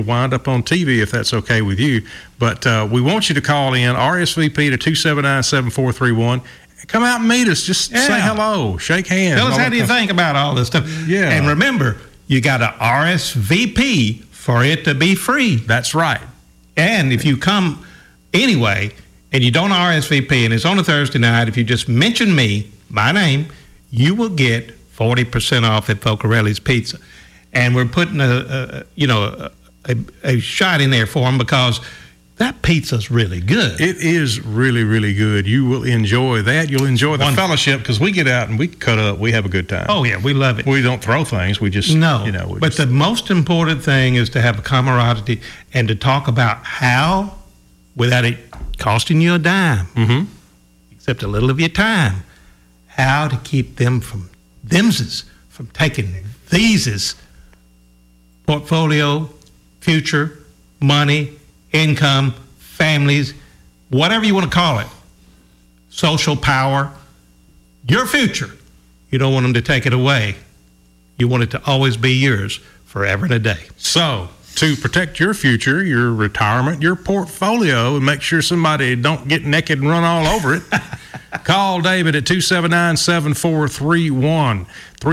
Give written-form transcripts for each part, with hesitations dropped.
wind up on TV if that's okay with you. But we want you to call in, RSVP to 279-7431. Come out and meet us. Just say hello, shake hands. Tell us how do you think about all this stuff. Yeah. And remember, you got to RSVP for it to be free. That's right. And if you come anyway and you don't RSVP and it's on a Thursday night, if you just mention me, my name, you will get 40% off at Focarelli's Pizza. And we're putting a shot in there for them because that pizza's really good. It is really, really good. You will enjoy that. You'll enjoy the fellowship because we get out and we cut up. We have a good time. Oh, yeah, we love it. We don't throw things. We just, But the most important thing is to have a camaraderie and to talk about how, without it costing you a dime, except a little of your time, how to keep them from taking theses, portfolio, future, money, income, families, whatever you want to call it, social power, your future. You don't want them to take it away. You want it to always be yours forever and a day. So, to protect your future, your retirement, your portfolio, and make sure somebody don't get naked and run all over it, call David at 279-7431,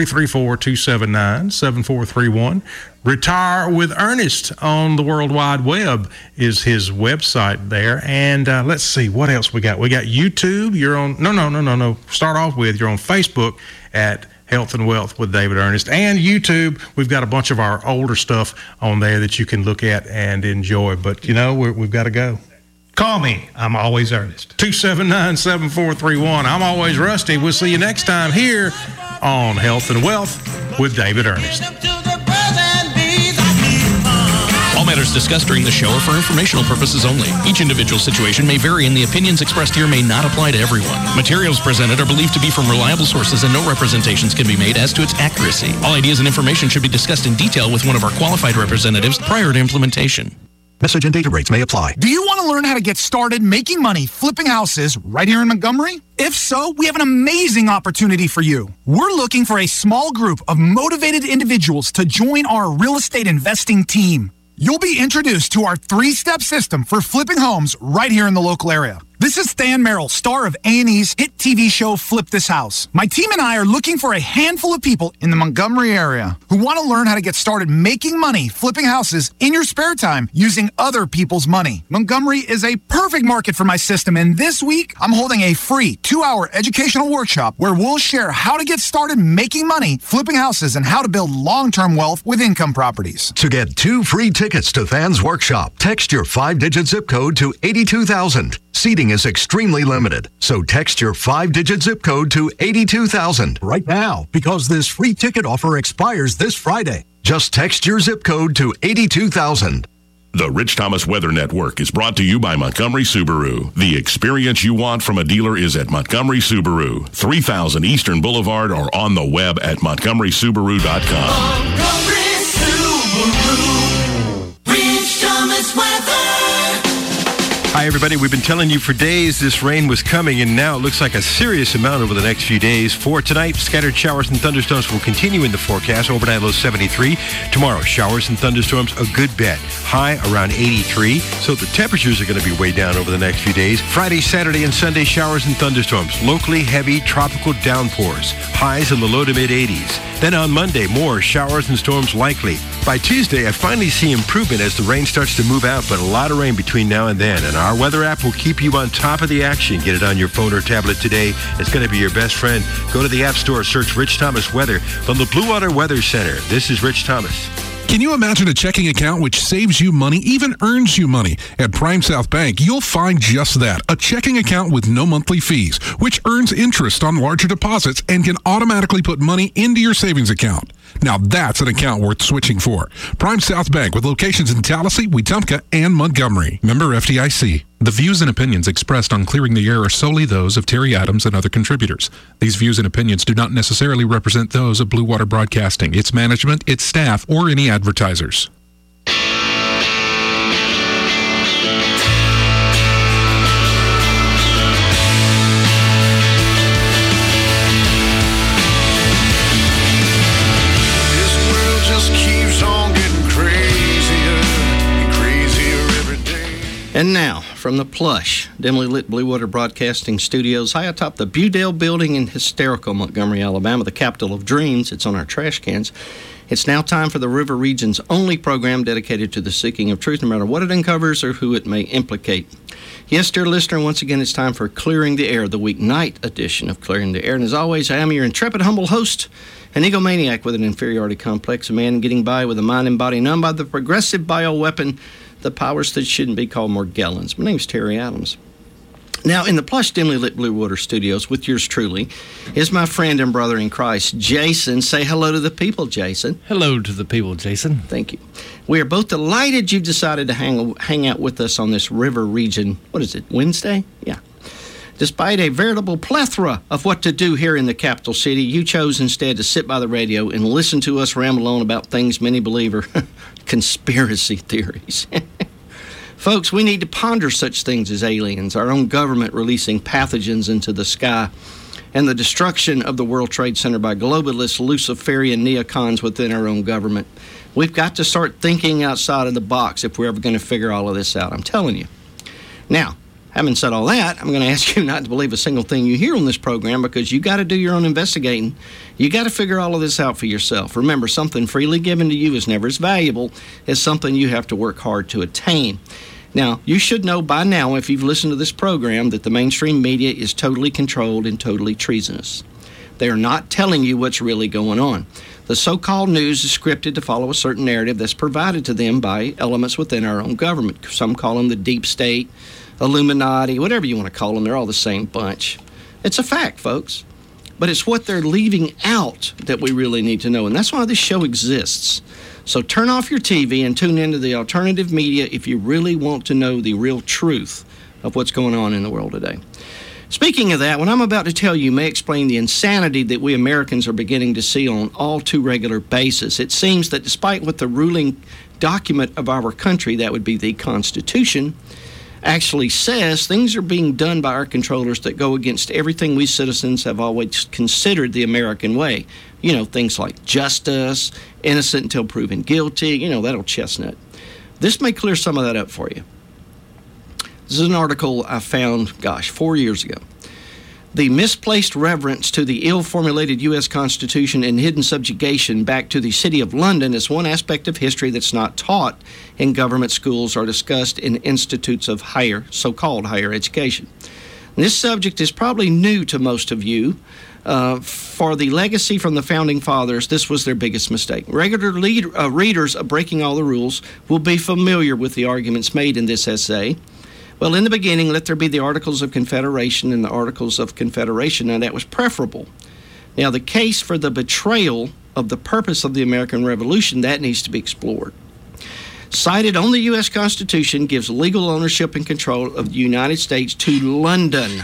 334-279-7431. Retire with Ernest on the World Wide Web is his website there. And let's see, what else we got? We got YouTube. You're on, no. Start off with, you're on Facebook at Health and Wealth with David Ernest. And YouTube, we've got a bunch of our older stuff on there that you can look at and enjoy. But, we've got to go. Call me. I'm always Ernest. 279-7431. I'm always Rusty. We'll see you next time here on Health and Wealth with David Ernest. All matters discussed during the show are for informational purposes only. Each individual situation may vary, and the opinions expressed here may not apply to everyone. Materials presented are believed to be from reliable sources, and no representations can be made as to its accuracy. All ideas and information should be discussed in detail with one of our qualified representatives prior to implementation. Message and data rates may apply. Do you want to learn how to get started making money flipping houses right here in Montgomery? If so, we have an amazing opportunity for you. We're looking for a small group of motivated individuals to join our real estate investing team. You'll be introduced to our 3-step system for flipping homes right here in the local area. This is Stan Merrill, star of A&E's hit TV show Flip This House. My team and I are looking for a handful of people in the Montgomery area who want to learn how to get started making money flipping houses in your spare time using other people's money. Montgomery is a perfect market for my system, and this week I'm holding a free 2-hour educational workshop where we'll share how to get started making money flipping houses and how to build long-term wealth with income properties. To get 2 free tickets to Than's workshop, text your 5-digit zip code to 82,000. Seating is extremely limited, so text your 5-digit zip code to 82,000 right now because this free ticket offer expires this Friday. Just text your zip code to 82,000. The Rich Thomas Weather Network is brought to you by Montgomery Subaru. The experience you want from a dealer is at Montgomery Subaru, 3000 Eastern Boulevard, or on the web at montgomerysubaru.com. Montgomery Subaru, Rich Thomas Weather. Hi, everybody. We've been telling you for days this rain was coming, and now it looks like a serious amount over the next few days. For tonight, scattered showers and thunderstorms will continue in the forecast. Overnight low 73. Tomorrow, showers and thunderstorms a good bit. High around 83. So the temperatures are going to be way down over the next few days. Friday, Saturday, and Sunday, showers and thunderstorms. Locally heavy tropical downpours. Highs in the low to mid 80s. Then on Monday, more showers and storms likely. By Tuesday, I finally see improvement as the rain starts to move out, but a lot of rain between now and then. And our weather app will keep you on top of the action. Get it on your phone or tablet today. It's going to be your best friend. Go to the App Store, search Rich Thomas Weather from the Blue Water Weather Center. This is Rich Thomas. Can you imagine a checking account which saves you money, even earns you money? At Prime South Bank, you'll find just that, a checking account with no monthly fees, which earns interest on larger deposits and can automatically put money into your savings account. Now that's an account worth switching for. Prime South Bank with locations in Tallahassee, Wetumpka, and Montgomery. Member FDIC. The views and opinions expressed on Clearing the Air are solely those of Terry Adams and other contributors. These views and opinions do not necessarily represent those of Blue Water Broadcasting, its management, its staff, or any advertisers. This world just keeps on getting crazier. And now, from the plush, dimly lit Blue Water Broadcasting Studios, high atop the Budell Building in hysterical Montgomery, Alabama, the capital of dreams. It's on our trash cans. It's now time for the River Region's only program dedicated to the seeking of truth, no matter what it uncovers or who it may implicate. Yes, dear listener, once again, it's time for Clearing the Air, the weeknight edition of Clearing the Air. And as always, I am your intrepid, humble host, an egomaniac with an inferiority complex, a man getting by with a mind and body numb by the progressive bioweapon, the powers that shouldn't be called Morgellons. My name's Terry Adams. Now, in the plush, dimly lit Blue Water Studios, with yours truly, is my friend and brother in Christ, Jason. Say hello to the people, Jason. Hello to the people, Jason. Thank you. We are both delighted you've decided to hang out with us on this River Region, what is it, Wednesday? Yeah. Despite a veritable plethora of what to do here in the capital city, you chose instead to sit by the radio and listen to us ramble on about things many believe are conspiracy theories. Folks, we need to ponder such things as aliens, our own government releasing pathogens into the sky, and the destruction of the World Trade Center by globalists, Luciferian neocons within our own government. We've got to start thinking outside of the box if we're ever going to figure all of this out, I'm telling you. Now, having said all that, I'm going to ask you not to believe a single thing you hear on this program, because you got to do your own investigating. You got to figure all of this out for yourself. Remember, something freely given to you is never as valuable as something you have to work hard to attain. Now, you should know by now, if you've listened to this program, that the mainstream media is totally controlled and totally treasonous. They are not telling you what's really going on. The so-called news is scripted to follow a certain narrative that's provided to them by elements within our own government. Some call them the deep state, Illuminati, whatever you want to call them. They're all the same bunch. It's a fact, folks. But it's what they're leaving out that we really need to know. And that's why this show exists. So turn off your TV and tune into the alternative media if you really want to know the real truth of what's going on in the world today. Speaking of that, what I'm about to tell you may explain the insanity that we Americans are beginning to see on all too regular basis. It seems that despite what the ruling document of our country, that would be the Constitution, actually says, things are being done by our controllers that go against everything we citizens have always considered the American way. You know, things like justice, innocent until proven guilty, you know, that old chestnut. This may clear some of that up for you. This is an article I found, 4 years ago. The misplaced reverence to the ill-formulated U.S. Constitution and hidden subjugation back to the City of London is one aspect of history that's not taught in government schools or discussed in institutes of so-called higher education. And this subject is probably new to most of you. For the legacy from the Founding Fathers, this was their biggest mistake. Regular readers of Breaking All the Rules will be familiar with the arguments made in this essay. Well, in the beginning, let there be the Articles of Confederation and the Articles of Confederation, and that was preferable. Now, the case for the betrayal of the purpose of the American Revolution, that needs to be explored. Cited on the U.S. Constitution gives legal ownership and control of the United States to London.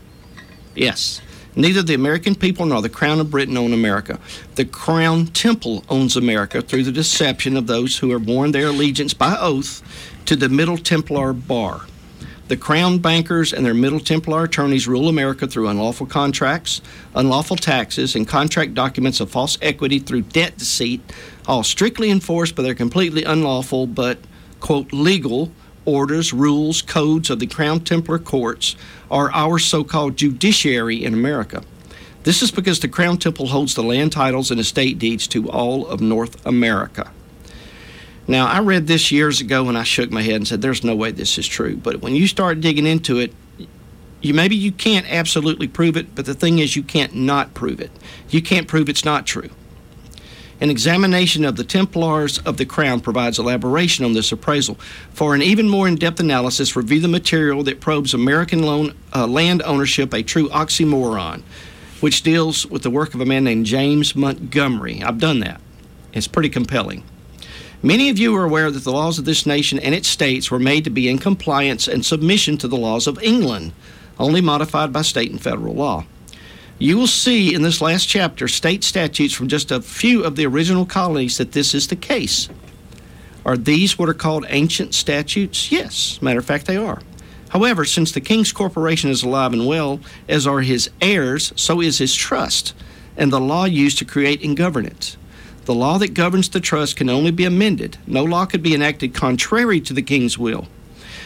Yes, neither the American people nor the Crown of Britain own America. The Crown Temple owns America through the deception of those who have worn their allegiance by oath to the Middle Templar Bar. The Crown bankers and their Middle Templar attorneys rule America through unlawful contracts, unlawful taxes, and contract documents of false equity through debt deceit, all strictly enforced by their completely unlawful but, quote, legal orders, rules, codes of the Crown Templar courts are our so-called judiciary in America. This is because the Crown Temple holds the land titles and estate deeds to all of North America. Now, I read this years ago and I shook my head and said, there's no way this is true. But when you start digging into it, maybe you can't absolutely prove it, but the thing is you can't not prove it. You can't prove it's not true. An examination of the Templars of the Crown provides elaboration on this appraisal. For an even more in-depth analysis, review the material that probes American land ownership, a true oxymoron, which deals with the work of a man named James Montgomery. I've done that. It's pretty compelling. Many of you are aware that the laws of this nation and its states were made to be in compliance and submission to the laws of England, only modified by state and federal law. You will see in this last chapter state statutes from just a few of the original colonies that this is the case. Are these what are called ancient statutes? Yes, matter of fact, they are. However, since the King's Corporation is alive and well, as are his heirs, so is his trust, and the law used to create and govern it. The law that governs the trust can only be amended. No law could be enacted contrary to the King's will.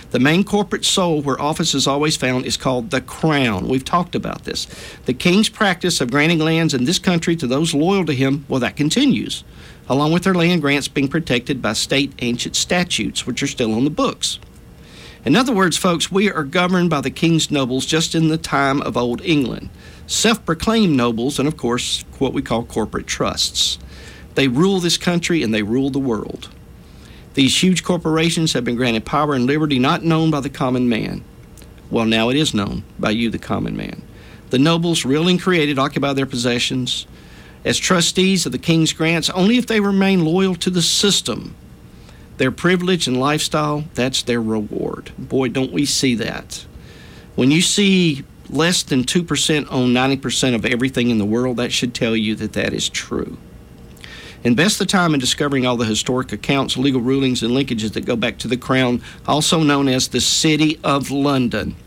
The main corporate soul where office is always found is called the crown. We've talked about this. The king's practice of granting lands in this country to those loyal to him, well, that continues, along with their land grants being protected by state ancient statutes, which are still on the books. In other words, folks, we are governed by the king's nobles just in the time of Old England. Self-proclaimed nobles and, of course, what we call corporate trusts. They rule this country and they rule the world. These huge corporations have been granted power and liberty not known by the common man. Well, now it is known by you, the common man. The nobles, real and created, occupy their possessions as trustees of the king's grants only if they remain loyal to the system. Their privilege and lifestyle, that's their reward. Boy, don't we see that. When you see less than 2% own 90% of everything in the world, that should tell you that that is true. Invest the time in discovering all the historic accounts, legal rulings, and linkages that go back to the Crown, also known as the City of London.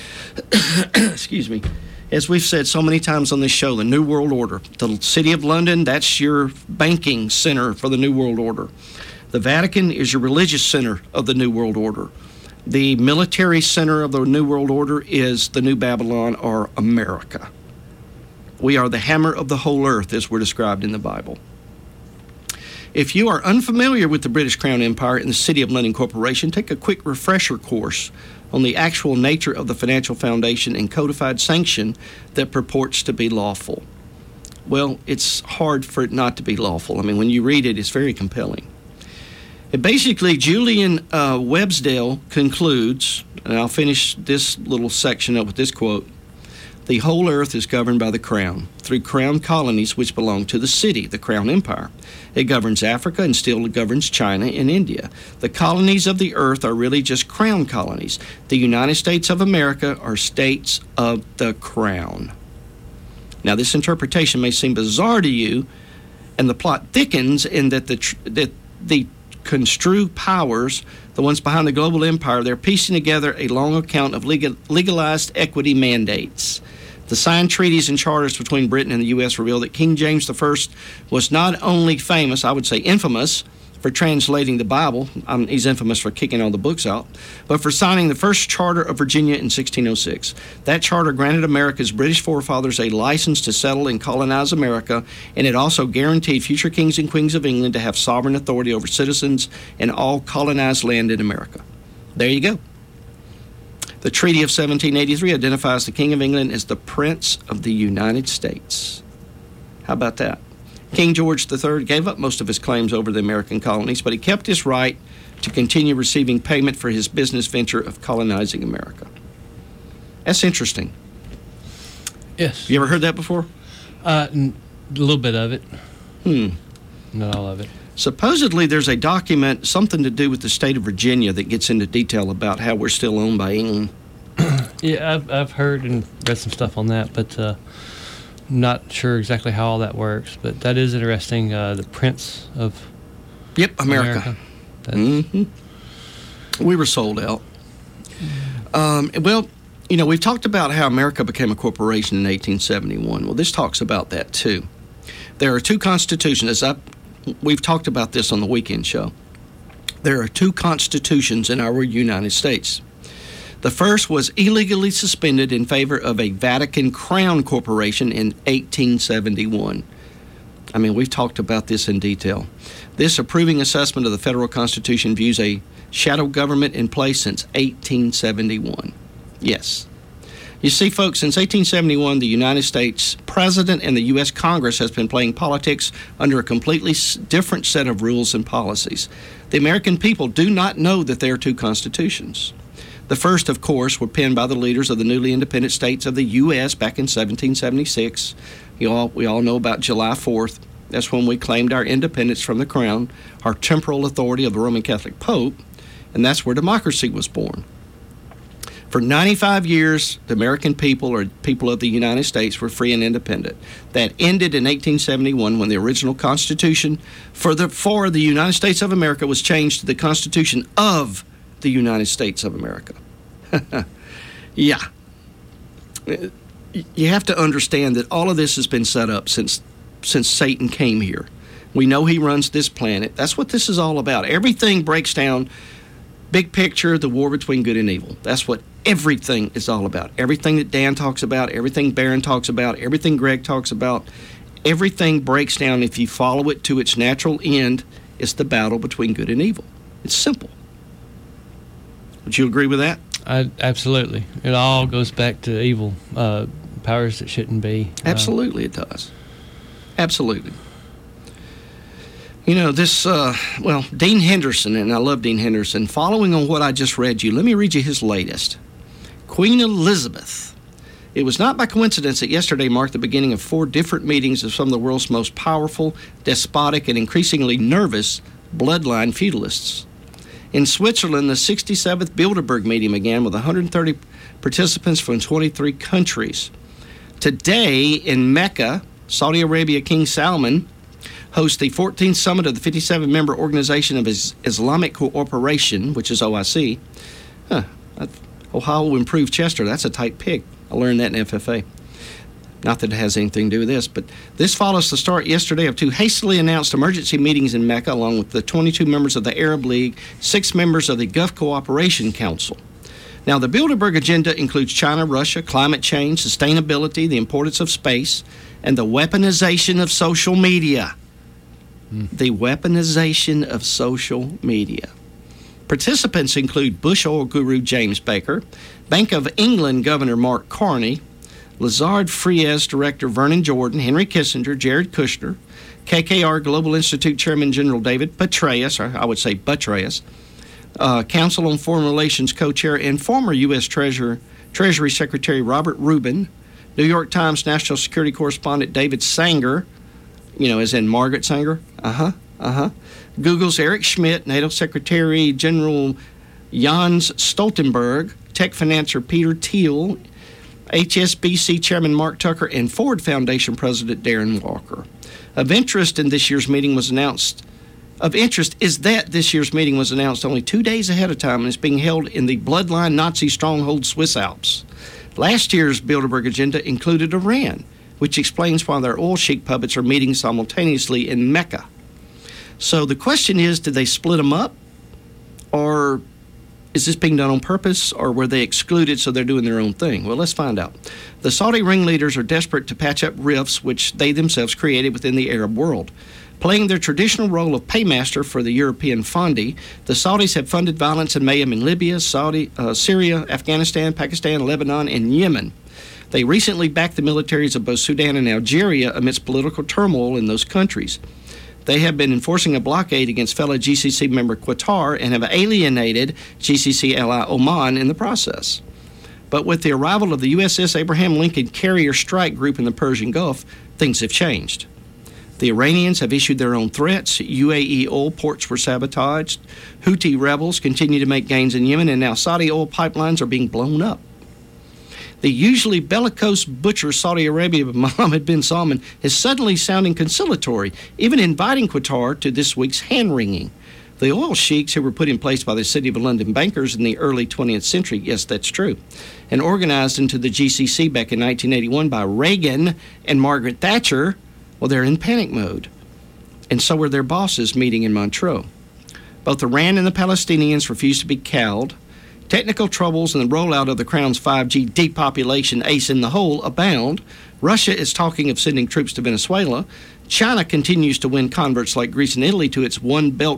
Excuse me. As we've said so many times on this show, the New World Order. The City of London, that's your banking center for the New World Order. The Vatican is your religious center of the New World Order. The military center of the New World Order is the New Babylon, or America. We are the hammer of the whole earth, as we're described in the Bible. If you are unfamiliar with the British Crown Empire and the City of London Corporation, take a quick refresher course on the actual nature of the financial foundation and codified sanction that purports to be lawful. Well, it's hard for it not to be lawful. I mean, when you read it, it's very compelling. And basically, Julian Websdale concludes, and I'll finish this little section up with this quote, "The whole earth is governed by the crown, through crown colonies which belong to the city, the Crown Empire. It governs Africa and still governs China and India. The colonies of the earth are really just crown colonies. The United States of America are states of the crown." Now, this interpretation may seem bizarre to you, and the plot thickens in that the construed powers, the ones behind the global empire, they're piecing together a long account of legalized equity mandates. The signed treaties and charters between Britain and the U.S. reveal that King James I was not only famous, I would say infamous, for translating the Bible. He's infamous for kicking all the books out, but for signing the first Charter of Virginia in 1606. That charter granted America's British forefathers a license to settle and colonize America, and it also guaranteed future kings and queens of England to have sovereign authority over citizens and all colonized land in America. There you go. The Treaty of 1783 identifies the King of England as the Prince of the United States. How about that? King George III gave up most of his claims over the American colonies, but he kept his right to continue receiving payment for his business venture of colonizing America. That's interesting. Yes. You ever heard that before? A little bit of it. Not all of it. Supposedly there's a document, something to do with the state of Virginia, that gets into detail about how we're still owned by England. Yeah, I've heard and read some stuff on that, but not sure exactly how all that works. But that is interesting. The Prince of America. We were sold out. Well, you know, we've talked about how America became a corporation in 1871. Well, this talks about that too. There are two constitutions. We've talked about this on the weekend show. There are two constitutions in our United States. The first was illegally suspended in favor of a Vatican Crown Corporation in 1871. I mean, we've talked about this in detail. This approving assessment of the federal Constitution views a shadow government in place since 1871. Yes. You see, folks, since 1871, the United States President and the U.S. Congress has been playing politics under a completely different set of rules and policies. The American people do not know that there are two constitutions. The first, of course, were penned by the leaders of the newly independent states of the U.S. back in 1776. We all know about July 4th. That's when we claimed our independence from the crown, our temporal authority of the Roman Catholic Pope, and that's where democracy was born. For 95 years, the American people, or people of the United States, were free and independent. That ended in 1871 when the original Constitution for the United States of America was changed to the Constitution of the United States of America. Yeah. You have to understand that all of this has been set up since Satan came here. We know he runs this planet. That's what this is all about. Everything breaks down Big picture, the war between good and evil. That's what everything is all about. Everything that Dan talks about, everything Barron talks about, everything Greg talks about, everything breaks down. If you follow it to its natural end, it's the battle between good and evil. It's simple. Would you agree with that? Absolutely. It all goes back to evil, powers that shouldn't be. Absolutely, it does. Absolutely. You know, Dean Henderson, and I love Dean Henderson, following on what I just read you, let me read you his latest. Queen Elizabeth. It was not by coincidence that yesterday marked the beginning of 4 different meetings of some of the world's most powerful, despotic, and increasingly nervous bloodline feudalists. In Switzerland, the 67th Bilderberg meeting began with 130 participants from 23 countries. Today in Mecca, Saudi Arabia, King Salman hosts the 14th summit of the 57-member Organization of Islamic Cooperation, which is OIC. Ohio will improve Chester. That's a tight pick. I learned that in FFA. Not that it has anything to do with this, but this follows the start yesterday of 2 hastily announced emergency meetings in Mecca, along with the 22 members of the Arab League, 6 members of the Gulf Cooperation Council. Now, the Bilderberg agenda includes China, Russia, climate change, sustainability, the importance of space, and the weaponization of social media. The weaponization of social media. Participants include Bush oil guru James Baker, Bank of England Governor Mark Carney, Lazard Frieze Director Vernon Jordan, Henry Kissinger, Jared Kushner, KKR Global Institute Chairman General David Petraeus, or I would say Petraeus, Council on Foreign Relations co-chair and former U.S. Treasury Secretary Robert Rubin, New York Times National Security Correspondent David Sanger, as in Margaret Sanger, Google's Eric Schmidt, NATO Secretary General Jens Stoltenberg, tech financier Peter Thiel, HSBC Chairman Mark Tucker, and Ford Foundation President Darren Walker. Of interest is that this year's meeting was announced only 2 days ahead of time and is being held in the bloodline Nazi stronghold Swiss Alps. Last year's Bilderberg agenda included Iran, which explains why their oil sheik puppets are meeting simultaneously in Mecca. So the question is, did they split them up? Or is this being done on purpose, or were they excluded so they're doing their own thing? Well, let's find out. The Saudi ringleaders are desperate to patch up rifts which they themselves created within the Arab world. Playing their traditional role of paymaster for the European Fondi, the Saudis have funded violence and mayhem in Libya, Syria, Afghanistan, Pakistan, Lebanon, and Yemen. They recently backed the militaries of both Sudan and Algeria amidst political turmoil in those countries. They have been enforcing a blockade against fellow GCC member Qatar and have alienated GCC ally Oman in the process. But with the arrival of the USS Abraham Lincoln Carrier Strike Group in the Persian Gulf, things have changed. The Iranians have issued their own threats. UAE oil ports were sabotaged. Houthi rebels continue to make gains in Yemen, and now Saudi oil pipelines are being blown up. The usually bellicose butcher Saudi Arabia Mohammed bin Salman is suddenly sounding conciliatory, even inviting Qatar to this week's hand-wringing. The oil sheiks who were put in place by the City of London bankers in the early 20th century, yes, that's true, and organized into the GCC back in 1981 by Reagan and Margaret Thatcher, well, they're in panic mode. And so are their bosses meeting in Montreux. Both Iran and the Palestinians refuse to be cowed. Technical troubles and the rollout of the Crown's 5G depopulation ace in the hole abound. Russia is talking of sending troops to Venezuela. China continues to win converts like Greece and Italy to its One Belt,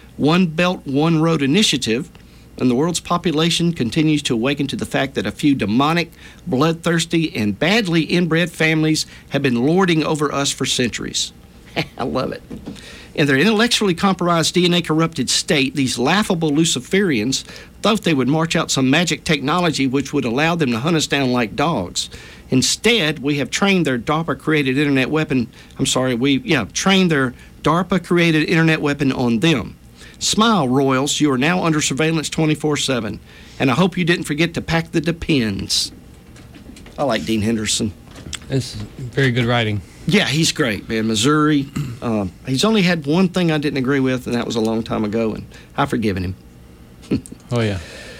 One Road initiative. And the world's population continues to awaken to the fact that a few demonic, bloodthirsty, and badly inbred families have been lording over us for centuries. I love it. In their intellectually compromised, DNA-corrupted state, these laughable Luciferians thought they would march out some magic technology which would allow them to hunt us down like dogs. Instead, we have trained their DARPA-created internet weapon. Trained their DARPA-created internet weapon on them. Smile, royals, you are now under surveillance 24/7. And I hope you didn't forget to pack the Depends. I like Dean Henderson. It's very good writing. Yeah, he's great, man. Missouri. He's only had one thing I didn't agree with, and that was a long time ago, and I've forgiven him. Oh, yeah.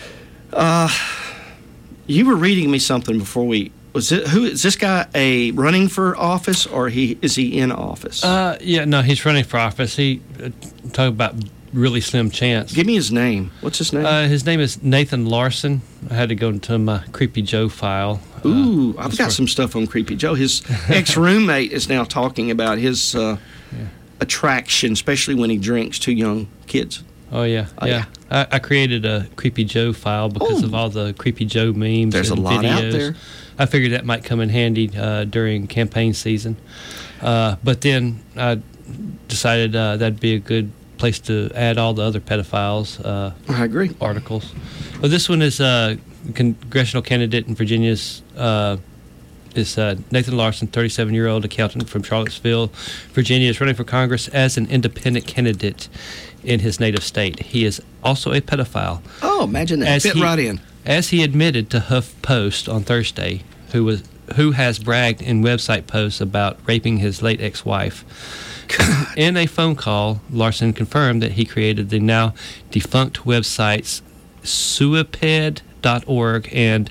You were reading me something before who is this guy running for office, or is he in office? He's running for office. He talk about really slim chance. Give me his name. What's his name? His name is Nathan Larson. I had to go into my Creepy Joe file. Ooh, I've got some stuff on Creepy Joe. His ex-roommate is now talking about his attraction, especially when he drinks to young kids. Oh, yeah. I created a Creepy Joe file because of all the Creepy Joe memes. There's and a lot videos. out there. I figured that might come in handy during campaign season. But then I decided that'd be a good place to add all the other pedophiles. I agree. Articles. Well, this one is a congressional candidate in Virginia's. Is Nathan Larson, 37-year-old accountant from Charlottesville, Virginia, is running for Congress as an independent candidate in his native state. He is also a pedophile. Oh, imagine that. Fit right in. As he admitted to HuffPost on Thursday, who has bragged in website posts about raping his late ex-wife. God. In a phone call, Larson confirmed that he created the now defunct websites suiped.org and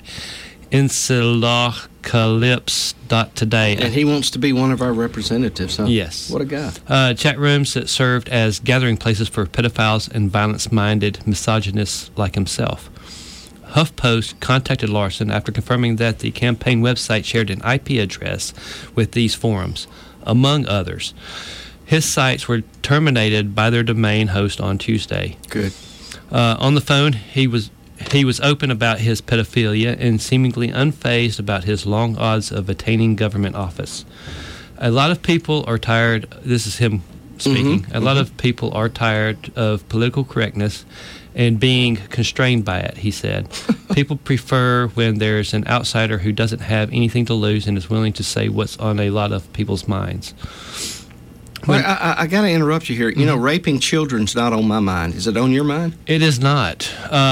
Encelocalypse.today. And he wants to be one of our representatives, huh? Yes. What a guy. Chat rooms that served as gathering places for pedophiles and violence-minded misogynists like himself. HuffPost contacted Larson after confirming that the campaign website shared an IP address with these forums, among others. His sites were terminated by their domain host on Tuesday. Good. On the phone, he was open about his pedophilia and seemingly unfazed about his long odds of attaining government office. A lot of people are tired. This is him speaking. A lot of people are tired of political correctness and being constrained by it, he said. People prefer when there's an outsider who doesn't have anything to lose and is willing to say what's on a lot of people's minds. Well, I got to interrupt you here. You know, raping children's not on my mind. Is it on your mind? It is not.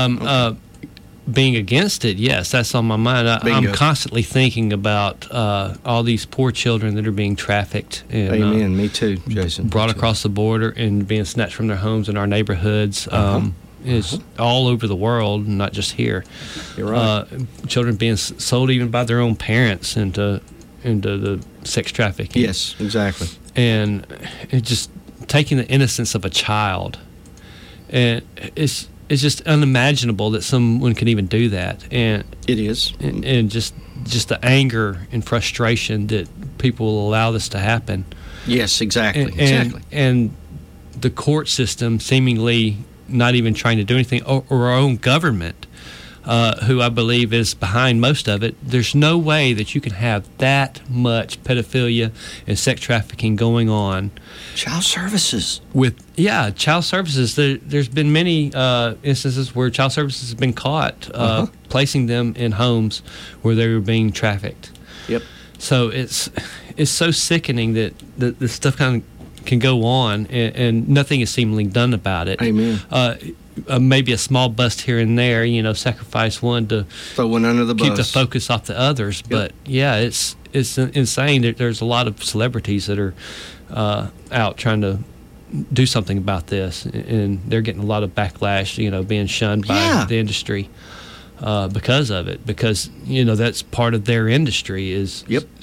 Being against it, yes, that's on my mind. I'm constantly thinking about all these poor children that are being trafficked. And, Amen. Me too, Jason. Brought across the border and being snatched from their homes in our neighborhoods. It's all over the world, not just here. You're right. Children being sold even by their own parents into the sex trafficking. Yes, exactly. And it just taking the innocence of a child, and it's just unimaginable that someone could even do that. And it is, and just the anger and frustration that people will allow this to happen. Yes, exactly. And the court system seemingly not even trying to do anything, or our own government, who I believe is behind most of it. There's no way that you can have that much pedophilia and sex trafficking going on. Child services. Child services. There's been many instances where child services have been caught placing them in homes where they were being trafficked. Yep. So it's so sickening that the stuff kind of can go on and nothing is seemingly done about it. Amen. Maybe a small bust here and there, sacrifice one to throw one under the bus, keep the focus off the others. Yep. But yeah, it's insane. There's a lot of celebrities that are out trying to do something about this, and they're getting a lot of backlash. Being shunned by the industry because of it, because that's part of their industry. Is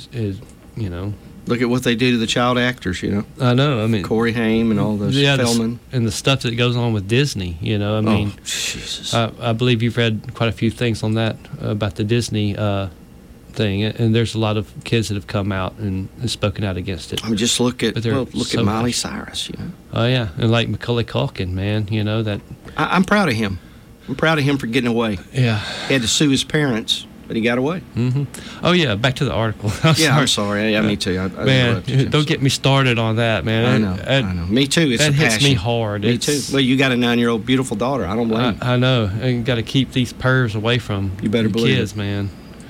Look at what they do to the child actors, I know. I mean, Corey Haim and all those Feldman. And the stuff that goes on with Disney, Jesus. I believe you've read quite a few things on that about the Disney thing, and there's a lot of kids that have come out and spoken out against it. I mean, just look at Miley Cyrus, Oh, yeah. And like Macaulay Culkin, man, that. I'm proud of him. I'm proud of him for getting away. Yeah. He had to sue his parents. But he got away. Mm-hmm. Oh, yeah, back to the article. I'm sorry. Yeah, me too. Man, don't get me started on that, man. I know. Me too. It's that a passion. hits me hard. Me too. Well, you got a 9-year-old beautiful daughter. I don't blame you. I know. You got to keep these pervs away from you better believe kids, it. Man.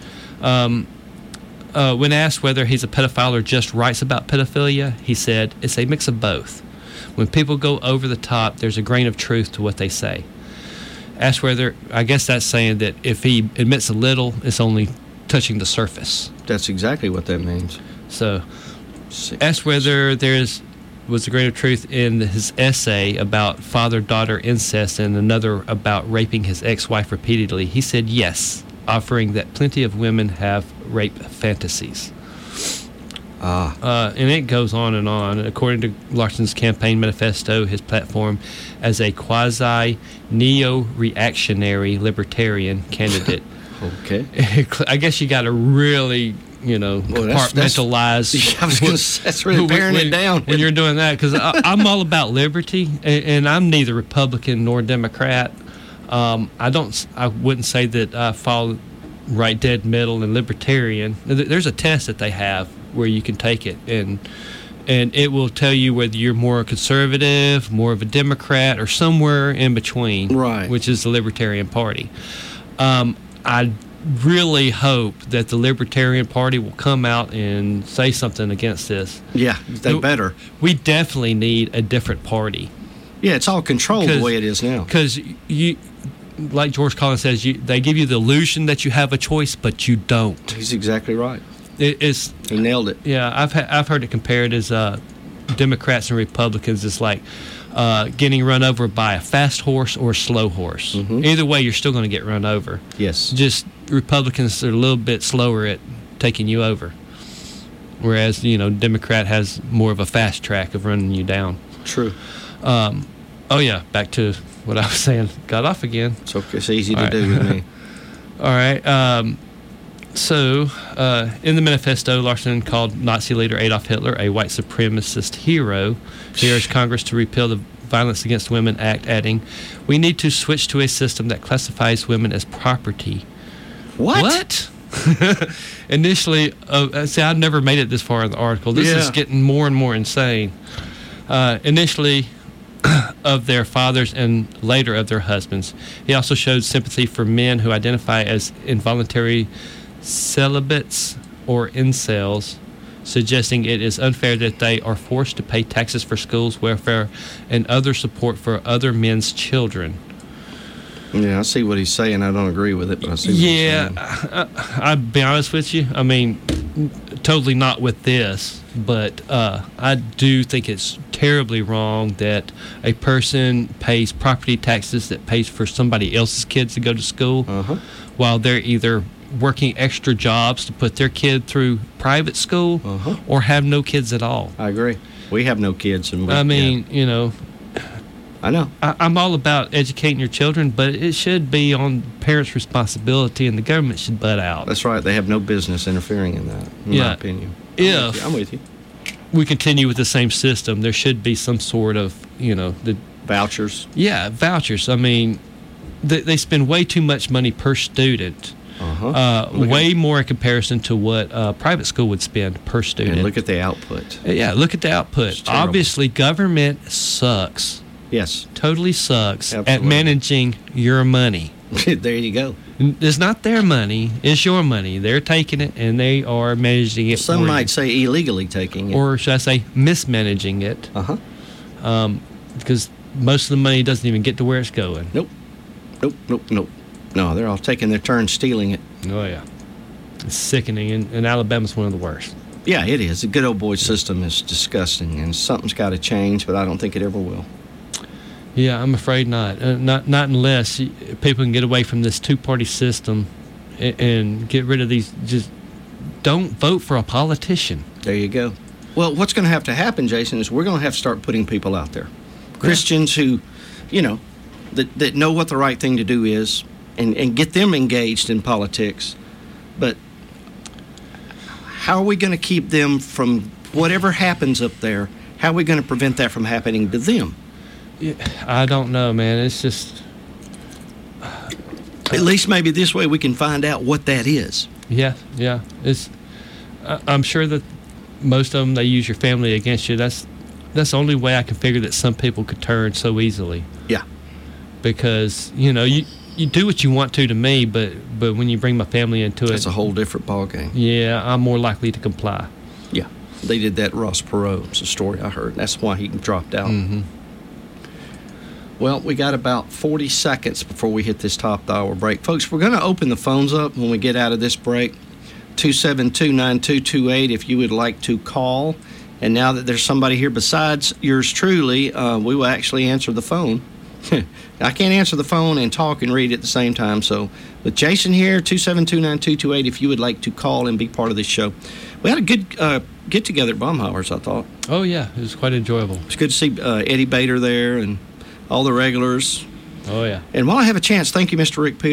When asked whether he's a pedophile or just writes about pedophilia, he said, it's a mix of both. When people go over the top, there's a grain of truth to what they say. Asked whether, I guess that's saying that if he admits a little, it's only touching the surface. That's exactly what that means. So, asked whether was a grain of truth in his essay about father-daughter incest and another about raping his ex-wife repeatedly, he said yes, offering that plenty of women have rape fantasies. And it goes on and on. According to Larson's campaign manifesto, his platform as a quasi-neo-reactionary libertarian candidate. Okay. I guess you got to really, compartmentalize. I was going to say, that's really paring it down. When you're doing that, because I'm all about liberty, and I'm neither Republican nor Democrat. I wouldn't say that I fall right dead middle and libertarian. There's a test that they have where you can take it, and it will tell you whether you're more conservative, more of a Democrat, or somewhere in between, right? Which is the Libertarian Party. I really hope that the Libertarian Party will come out and say something against this. Yeah, they better. We definitely need a different party. Yeah, it's all controlled the way it is now. Because you, like George Collins says, they give you the illusion that you have a choice, but you don't. He's exactly right. He nailed it. Yeah, I've heard it compared as Democrats and Republicans. It's like getting run over by a fast horse or a slow horse. Mm-hmm. Either way, you're still going to get run over. Yes. Just Republicans are a little bit slower at taking you over, whereas Democrat has more of a fast track of running you down. True. Back to what I was saying. Got off again. It's okay. It's easy to do with me. All right. So, in the manifesto, Larson called Nazi leader Adolf Hitler a white supremacist hero. He urged Congress to repeal the Violence Against Women Act, adding, "We need to switch to a system that classifies women as property." What? Initially, I've never made it this far in the article. This is getting more and more insane. Initially, of their fathers and later of their husbands. He also showed sympathy for men who identify as involuntary celibates or incels, suggesting it is unfair that they are forced to pay taxes for schools, welfare, and other support for other men's children. Yeah, I see what he's saying. I don't agree with it, but I see what he's saying. I'll be honest with you. I mean, totally not with this, but I do think it's terribly wrong that a person pays property taxes that pays for somebody else's kids to go to school while they're either working extra jobs to put their kid through private school or have no kids at all. I agree. We have no kids. And I know. I'm all about educating your children, but it should be on parents' responsibility, and the government should butt out. That's right. They have no business interfering in that, in my opinion. I'm with you. We continue with the same system, there should be some sort of, the vouchers. Yeah, vouchers. I mean, they spend way too much money per student. Way more in comparison to what private school would spend per student. And look at the output. Yeah, look at the output. Obviously, government sucks. Yes. Totally sucks at managing your money. There you go. It's not their money. It's your money. They're taking it, and they are managing it. Some might say illegally taking it. Or should I say mismanaging it. Because most of the money doesn't even get to where it's going. Nope. No, they're all taking their turn stealing it. Oh, yeah. It's sickening, and Alabama's one of the worst. Yeah, it is. The good old boy system is disgusting, and something's got to change, but I don't think it ever will. Yeah, I'm afraid not. Not unless people can get away from this two-party system and get rid of these. Just don't vote for a politician. There you go. Well, what's going to have to happen, Jason, is we're going to have to start putting people out there. Christians who, that know what the right thing to do is and get them engaged in politics. But how are we going to keep them from whatever happens up there? How are we going to prevent that from happening to them? Yeah, I don't know, man. It's just... At least maybe this way we can find out what that is. Yeah. It's. I'm sure that most of them, they use your family against you. That's the only way I can figure that some people could turn so easily. Yeah. Because, you do what you want to me, but when you bring my family into it... That's a whole different ballgame. Yeah, I'm more likely to comply. Yeah. They did that to Ross Perot. It's a story I heard. That's why he dropped out. Mm-hmm. Well, we got about 40 seconds before we hit this top of the hour break. Folks, we're going to open the phones up when we get out of this break. 272-9228 if you would like to call. And now that there's somebody here besides yours truly, we will actually answer the phone I can't answer the phone and talk and read at the same time. So with Jason here, 272-9228, if you would like to call and be part of this show. We had a good get-together at Baumhauer's, I thought. Oh, yeah. It was quite enjoyable. It's good to see Eddie Bader there and all the regulars. Oh, yeah. And while I have a chance, thank you, Mr. Rick Peters.